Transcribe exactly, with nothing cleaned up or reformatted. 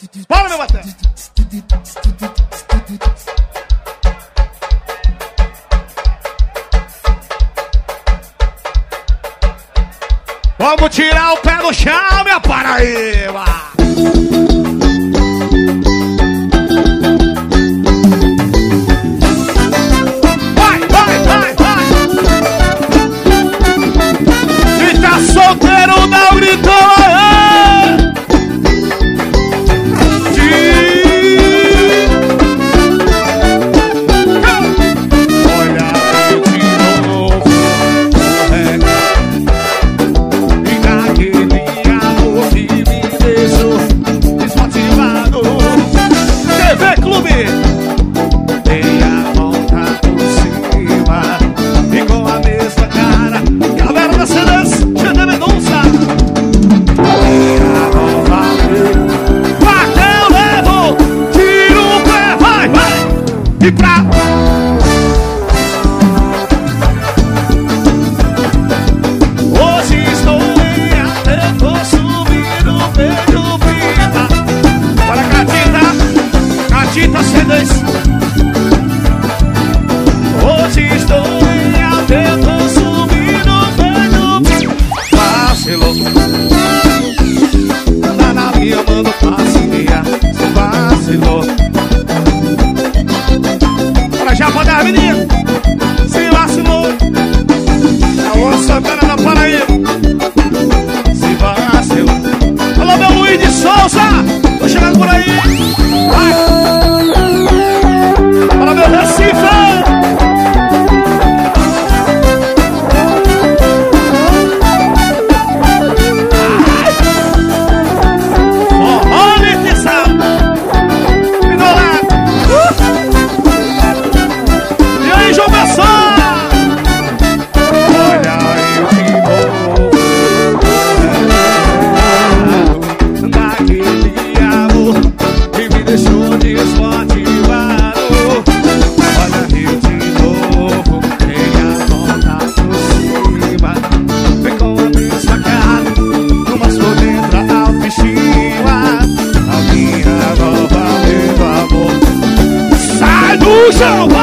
Bora, meu batão. Vamos tirar o pé do chão, minha Paraíba. Vai, vai, vai, vai. E tá solteiro, não gritou. E pra... Hoje estou em até vou subir o beijo viva. Bora, Catita, Catita C dois. Hoje estou em até vou subir o beijo viva. Vacilou. Anda na minha, mano, passeia. Se vacilou. Já pode dar, menina. Se vacilou. Alô, Santana da Paraíba. Se vacilou. Alô, meu Luiz de Souza. Tô chegando por aí. Vai. Alô, meu Recife. Chão!